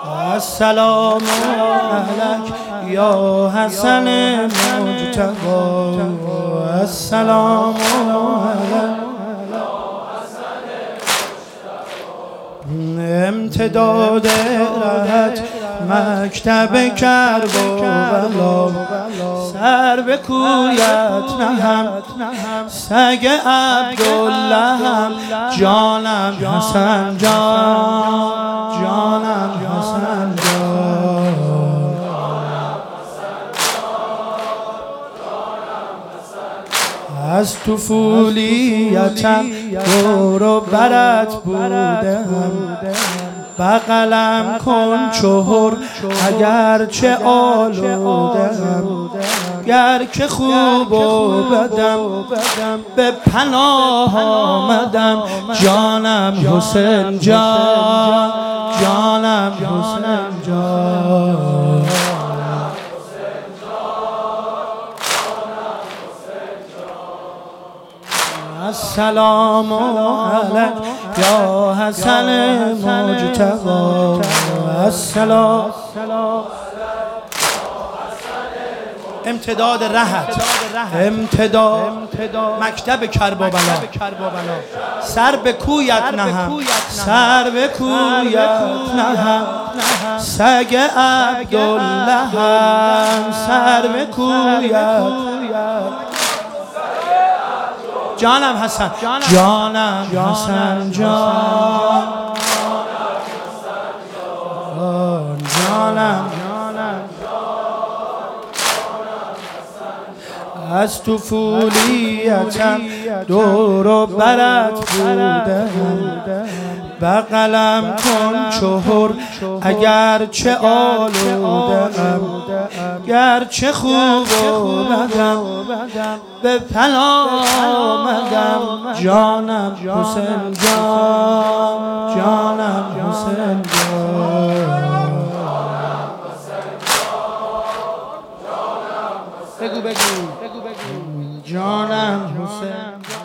السلام علیک یا حسن مجتبی، السلام علیک امتداد رهت مکتب کربلا، سر به کویت نهم سگ عبدالله هم، جانم حسن جان، جانم حسن جان، از طفولیتم دور و برت بودم، بغلم کن چهر اگرچه آلودم، گر که خوب و بدم به پناه آمدم، جانم حسین جان، جانم حسین جان، السلام علیک یا حسن مجتبی، السلام امتداد رهت، امتداد مکتب کربلا، سر به کویت نهم سر به کویت نهم، سگ عبدالله هم سر به کویت، جانم حسن جانم حسن جان، جانم از طفولیتم دور و برت بودم، بغلم کن چهر اگرچه آلودم، گرچه خوب و بدم به پناه آمدم، جانم حسین جان، جانم حسین جان، بگو جانم حسین